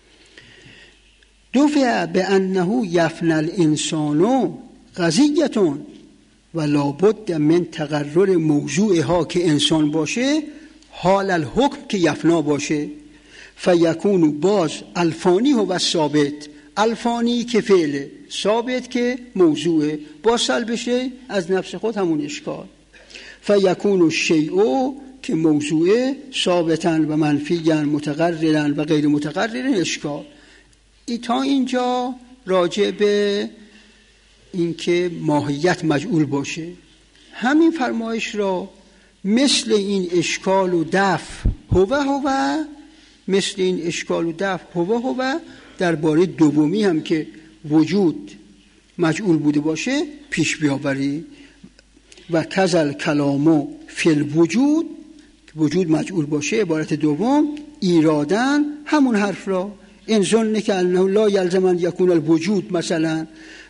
دفع به انه یفن الانسان قضیتون و لابد من تقرر موضوعها که انسان باشه، حال الحکم که یفنا باشه. فیکون باز الفانی و ثابت، الفانی که فعله، ثابت که موضوعه، باز سلب شیء از نفس خود همون اشکال. فیکون الشیء که موضوعه ثابتاً و منفیاً متقرراً و غیر متقرراً اشکال. ای تا اینجا راجع به اینکه ماهیت مجعول باشه. همین فرمایش را مثل این اشکال و دفع هو هو، مثل این اشکال و دفع هو هو درباره دومی هم که وجود مجعول بوده باشه پیش بیاوری. و کذل کلامو فی الوجود، وجود مجعول باشه عبارت دوم، ایرادن همون حرف را این ظن که انه لا یلزم ان یکون الوجود مثلا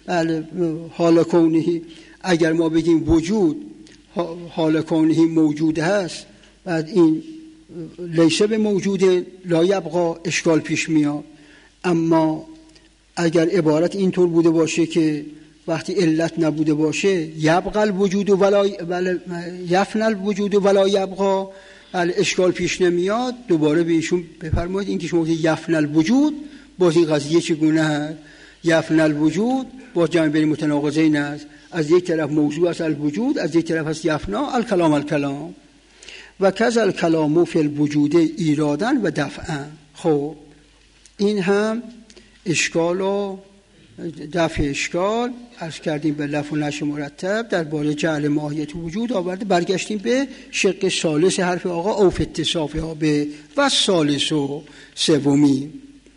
حال کونه، اگر ما بگیم وجود حال کونه موجود هست، بعد این لیسه به موجود لا یبقا اشکال پیش میاد. اما اگر عبارت اینطور بوده باشه که وقتی علت نبوده باشه یبقى الوجود ولا یفن الوجود ولا یبقى، اشکال پیش نمیاد. دوباره به ایشون بفرمایید این که شما یفن الوجود، باز این قضیه چگونه هست؟ یفن الوجود باز جمع بین متناقضین است، از یک طرف موضوع است الوجود، از یک طرف است یفنا الکلام الکلام. و کذا الکلام فی الوجود ایرادا و دفعا. خب این هم اشکال و دفع اشکال عرض کردیم به لفظ و نشر مرتب درباره جعل ماهیت وجود آورده. برگشتیم به شق ثالث حرف آقا او فی اتصافها به و ثالث و سومی.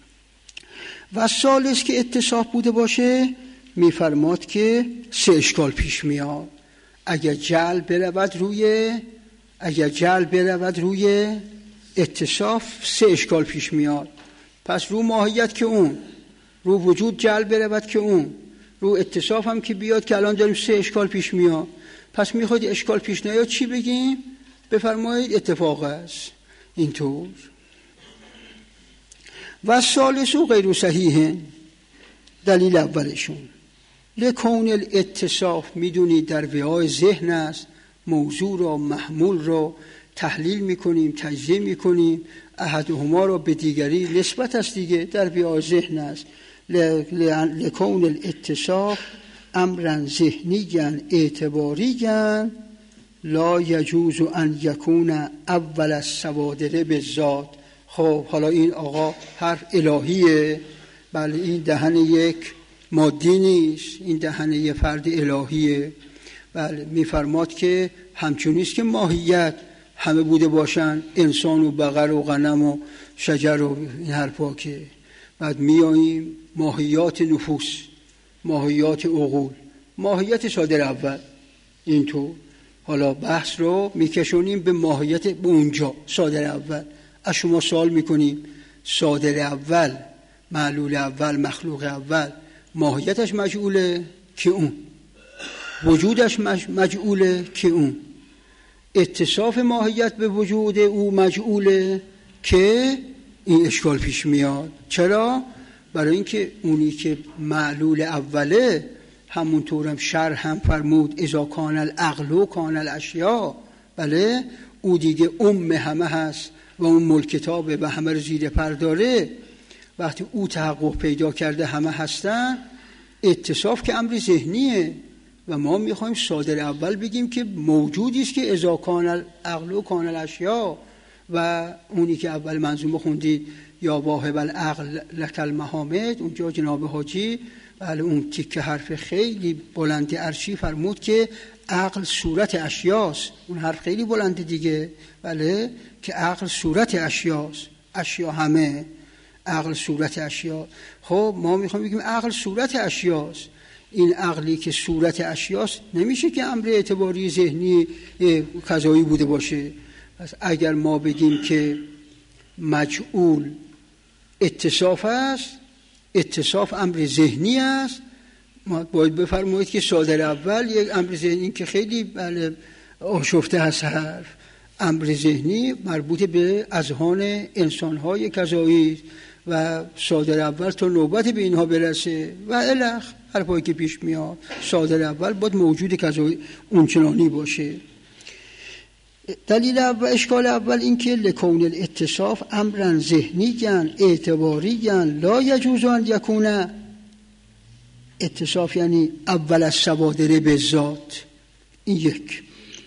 و ثالث که اتصاف بوده باشه میفرماد که سه اشکال پیش میاد. اگر جعل برود روی اگر جعل برود روی اتصاف سه اشکال پیش میاد. پس رو ماهیت که اون، رو وجود جعل برود که اون، رو اتصاف هم که بیاد که الان داریم سه اشکال پیش میاد. پس میخواید اشکال پیش نیاد چی بگیم؟ بفرمایید اتفاق است. اینطور و ثالث و غیر صحیح. دلیل اولشون لکون الاتصاف، میدونید در وعای ذهن است، موضوع را محمول را تحلیل میکنیم، تجزیه میکنیم، احدهما را به دیگری نسبت است دیگه، در وعای ذهن است. لکون الاتصاف امرا ذهنی اعتباری لا یجوز ان یکون اول الصوادر بالذات. خب حالا این آقا حرف الهیه، بله این دهن یک مادی نیست، این دهن یک فرد الهیه. بله میفرماد که همچنیست که ماهیت همه بوده باشن، انسان و بقر و غنم و شجر و این حرفا، که بعد میاییم ماهیات نفوس، ماهیات عقول، ماهیت صادر اول، اینطور حالا بحث رو میکشونیم به ماهیت به اونجا صادر اول. از شما سوال میکنیم صادر اول، معلول اول، مخلوق اول، ماهیتش مجعوله که اون، وجودش مجعوله که اون، اتصاف ماهیت به وجود او مجعوله که این اشکال پیش میاد. چرا؟ برای اینکه اونی که معلول اوله، همونطورم شرح هم فرمود اذا کان العقل و کان الاشیاء، بله او دیگه ام همه هست و اون ملک کتابه و همه رو زیر پر داره. وقتی او تحقق پیدا کرده همه هستن، اتصاف که امر ذهنیه و ما میخوایم صادر اول بگیم که موجودی است که اذا کان العقل و کان الاشیاء. و اونی که اول منظومه خوندید یا واهب العقل لک المحامد، اونجا جناب حاجی بله اون تیکه حرف خیلی بلند عرشی فرمود که عقل صورت اشیاست. اون حرف خیلی بلند دیگه، بله که عقل صورت اشیاست، اشیا همه عقل صورت اشیا. خب ما میخوایم بگیم عقل صورت اشیاست. این عقلی که صورت اشیاست نمیشه که امر اعتباری ذهنی قضایی بوده باشه. پس اگر ما بگیم که مجعول اتصاف است، اتصاف امر ذهنی است، ما باید بفرمایید که صادر اول یک امر ذهنی که خیلی بله آشفته هست، حرف امر ذهنی مربوط به اذهان انسان‌های قضایی و صادر اول تا نوبت به اینها برسه و الخ حرفایی که پیش میاد، صادر اول باید موجود قضایی اونچنانی باشه. دلیل اول، اشکال اول این که لکون الاتصاف امرا ذهنیاً اعتباریاً لا یجوز ان یکون. اتصاف یعنی اول از صوادر به ذات. این یک.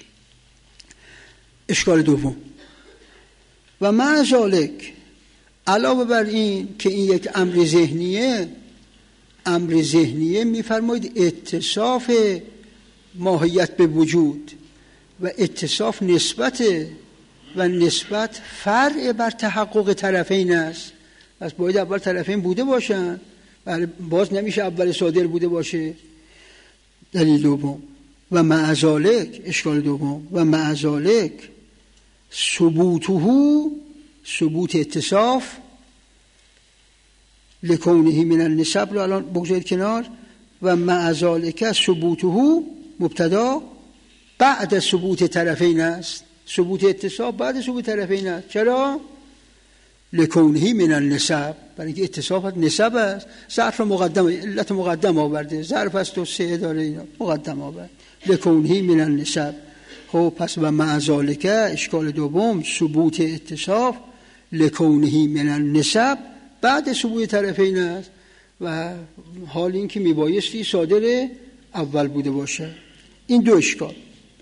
اشکال دوم و مع ذالک، علاوه بر این که این یک امر ذهنیه، امر ذهنیه میفرمایید اتصاف ماهیت به وجود و اتصاف نسبت و نسبت فرع بر تحقق طرفین است. پس باید اول طرفین بوده باشن، باز نمیشه اول صادر بوده باشه. دلیل دوم و مع ذالک، اشکال دوم و مع ذالک ثبوته، ثبوت اتصاف لکونه من النسب رو الان بگذارید کنار، و مع ذالک ثبوته مبتدا بعد ثبوت طرفین است. ثبوت اتصاف بعد ثبوت طرفین است. چرا؟ لکونه من النسب، برای اینکه اتصاف نسب است. ظرف مقدم، علت مقدم آورده، ظرف است و سه داره، اینا مقدم آورد لکونه من النسب. خب پس و مع ذالک، اشکال دوم ثبوت اتصاف لکونه من النسب بعد ثبوت طرفین است و حال این که میبایستی صادر اول بوده باشه. این دو اشکال.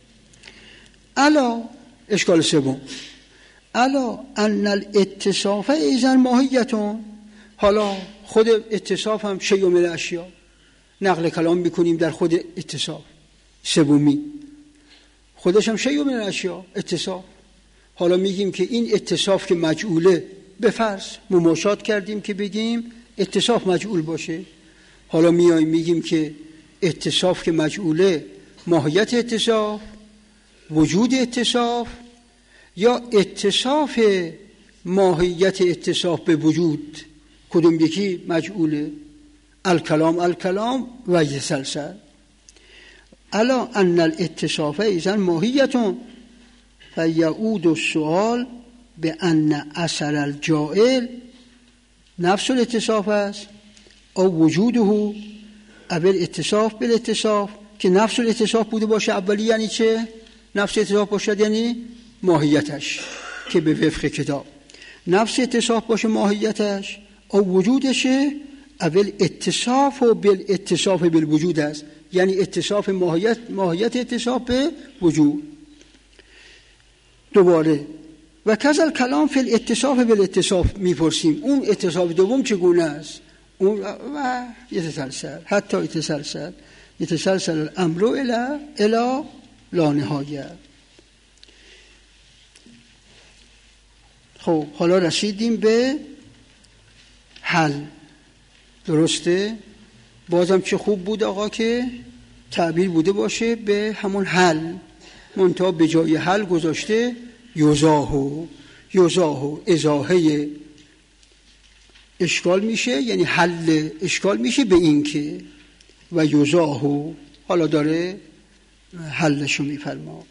الا، اشکال سوم، الا ان الاتصاف ایزن ماهیتون. حالا خود اتصاف هم شیء من الاشیاء، نقل کلام میکنیم در خود اتصاف سومی، خودش هم شیء من الاشیاء اتصاف. حالا میگیم که این اتصاف که مجعوله، به فرض مماشات کردیم که بگیم اتصاف مجعول باشه. حالا میایم میگیم که اتصاف که مجعوله، ماهیت اتصاف، وجود اتصاف، یا اتصاف ماهیت اتصاف به وجود، کدوم یکی مجعوله؟ الکلام الکلام و یسلسل. الا ان الاتصاف ایزن ماهیتون فیعود السؤال به ان اثر الجائل نفس الاتصاف است او وجوده اول اتصاف بالاتصاف، که نفس الاتصاف بوده باشه اولی. یعنی چه؟ نفس اتصاف باشد یعنی ماهیتش، که به وفق کتاب نفس اتصاف باشه ماهیتش او وجودشه، اول اتصاف و بالاتصاف بالوجود است، یعنی اتصاف ماهیت، ماهیت اتصاف به وجود. دوباره و کذل کلام فی الاتصاف بالاتصاف میپرسیم اون اتصاف دوم چگونه است؟ اون و یتسلسل حتی یتسلسل یتسلسل الامر الی الی لا نهایه. خب حالا رسیدیم به حل. درسته؟ بازم چه خوب بود آقا که تعبیر بوده باشه به همون حل، منتها به جای حل گذاشته یزاهو. یزاهو ازاهه اشکال میشه، یعنی حل اشکال میشه به این که و یزاهو حالا داره حلشو میفرما.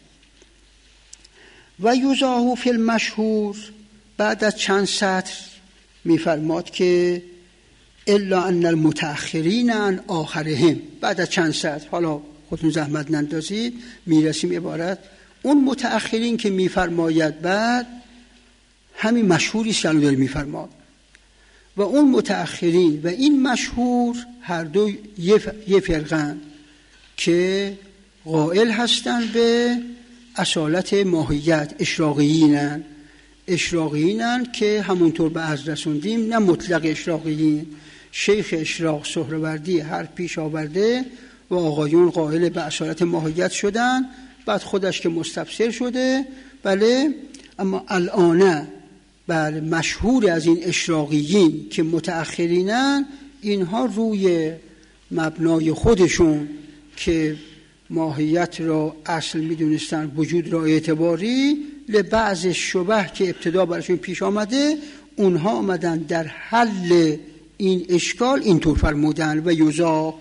و یزاهو فی المشهور بعد از چند سطر میفرماد که الا ان المتأخرین عن آخرهم. بعد از چند سطر، حالا خودتون زحمت نندازید، میرسیم عبارت اون متأخرین که میفرماید بعد همین مشهوری که داره میفرماد و اون متأخرین و این مشهور هر دو یه فرقن که قائل هستند به اصالت ماهیت. اشراقیینن اشراقیینن که همونطور به عرض رسوندیم نه مطلق اشراقیین، شیخ اشراق سهروردی هر پیش آورده و آقایون قائل به اصالت ماهیت شدن، بعد خودش که مستبصر شده. بله، اما الان بله مشهور از این اشراقیین که متأخرینن، اینها روی مبنای خودشون که ماهیت را اصل میدونستن، وجود را اعتباری، لبعض شبه که ابتدا براشون پیش آمده، اونها آمدن در حل این اشکال اینطور فرمودن و یزا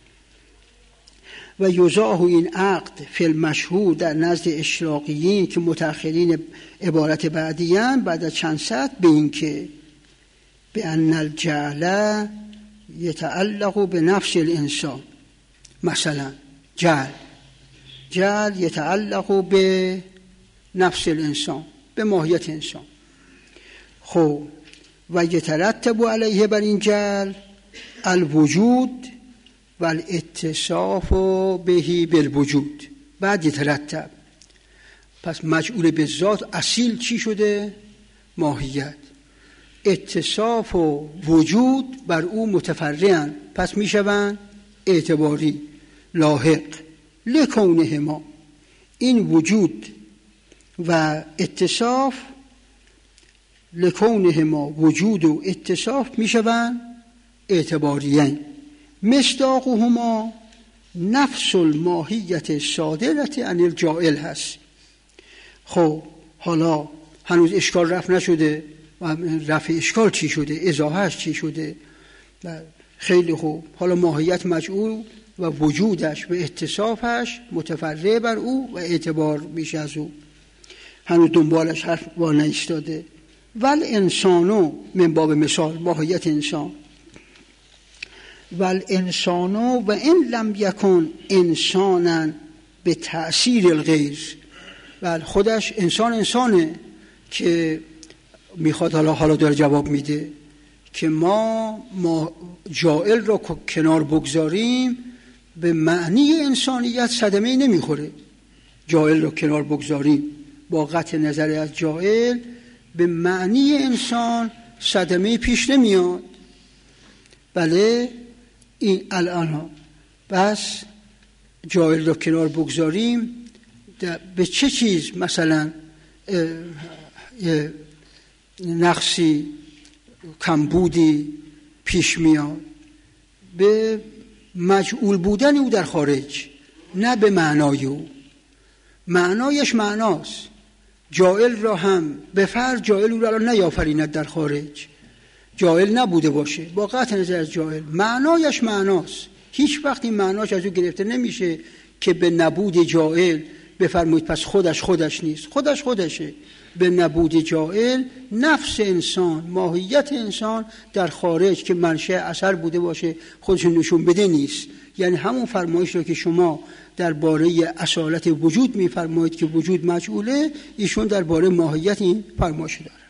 و یزاه این عقد فی المشهور در نزد اشراقیین که متأخرین عبارت بعدیان بعد از چند سطر به این که به ان الجعل یتعلق به نفس الانسان. مثلا جعل جعل یتعلق به نفس الانسان، به ماهیت انسان. خب و یترتب علیه بر این جعل الوجود و الاتصاف بهی بالوجود. بعد یترتب، پس مجعول به ذات اصیل چی شده؟ ماهیت. اتصاف و وجود بر او متفرعن، پس میشوند اعتباری لاحق لکونهما. این وجود و اتصاف لکونهما، وجود و اتصاف میشوند اعتباریین. مصداقهما نفس الماهیت صادرت عن الجائل هست. خب حالا هنوز اشکال رفع نشده، رفع اشکال چی شده؟ ازاحهش چی شده؟ خیلی خوب. حالا ماهیت مجعول و وجودش و اتصافش متفرع بر او و اعتبار میشه از او، هنوز دنبالش حرف وار نایستاده. ول انسانو من باب مثال ماهیت انسان، ول انسانو و ان لم یکن انسانا به تأثیر الغیر. ول خودش انسان انسانه که میخواد، حالا حالا داره جواب میده که ما ما جائل را کنار بگذاریم به معنی انسانیت صدمه نمیخوره. جائل را کنار بگذاریم با قطع نظر از جائل به معنی انسان صدمه پیش نمیاد. بله این الان ها بس جائل را کنار بگذاریم به چه چیز مثلا نقصی کمبودی پیش میاد؟ به مجعول بودن او در خارج، نه به معنای او. معنایش معناست. جائل را هم به فرض جائل او را نیافریند در خارج، جائل نبوده باشه با قطع نظر از جائل، معنایش معناست. هیچ وقت این معناش از او گرفته نمیشه که به نبود جائل بفرمایید پس خودش خودش نیست. خودش خودشه. به نبود جائل نفس انسان، ماهیت انسان در خارج که منشأ اثر بوده باشه خودشون نشون بده نیست. یعنی همون فرمایش رو که شما درباره اصالت وجود میفرمایید که وجود مجعوله، ایشون درباره ماهیت این فرمایش داره.